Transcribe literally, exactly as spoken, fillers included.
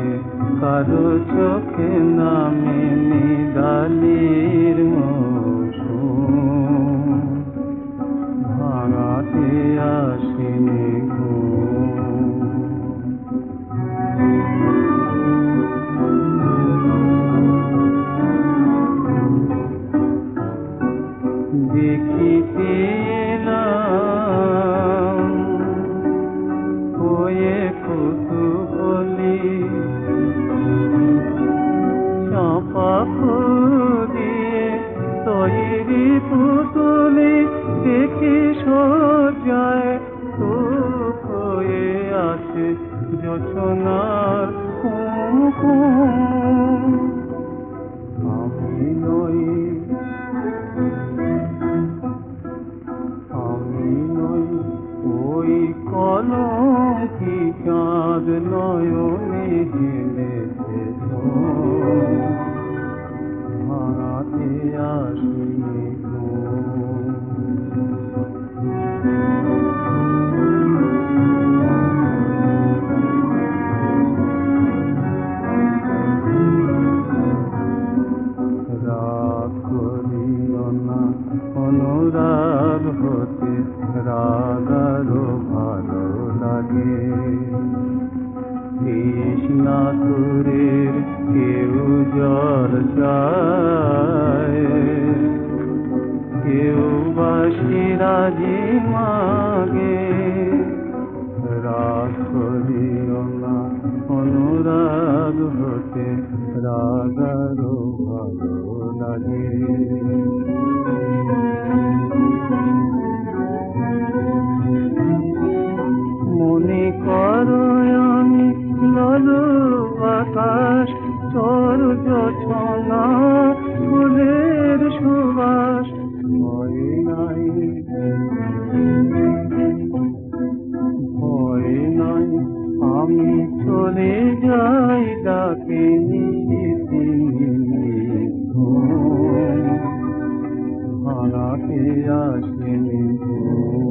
কারো চোখে নামে নিদালির মৌসুম, ভাঙাতে আসেনি ঘুম। দেখিতে এলাম হয়ে কুতূহলী, চাঁপা ফুল দিয়ে তৈরি পুতুলি, দেখি সজ্জায় চুপ হয়ে আছে জোছনার কুমকুম। আমি নই, আমি নই ওই কলঙ্কি চাঁদ নয়নে হেলেছে ঘুম, ভাঙাতে আসেনি ঘুম। রাগ করিও না অনুরাগ হতে, রাগ আরো ভালো লাগে। কৃষ্ণাতুরের কেউ জল চায়, কেউ বাঁশি রাজি মাগে। রাগ করিও না অনুরাগ হতে, রাগ আরো ভালো লাগে। মনে করো আমি লালুক আকাশ, চর জোছনা ফুলের সুবাস। ভয় নাই, ভয় নাই, আমি চলে যাই ডাকে নিশিতে ঘুম, ভাঙাতে আসেনি ঘুম।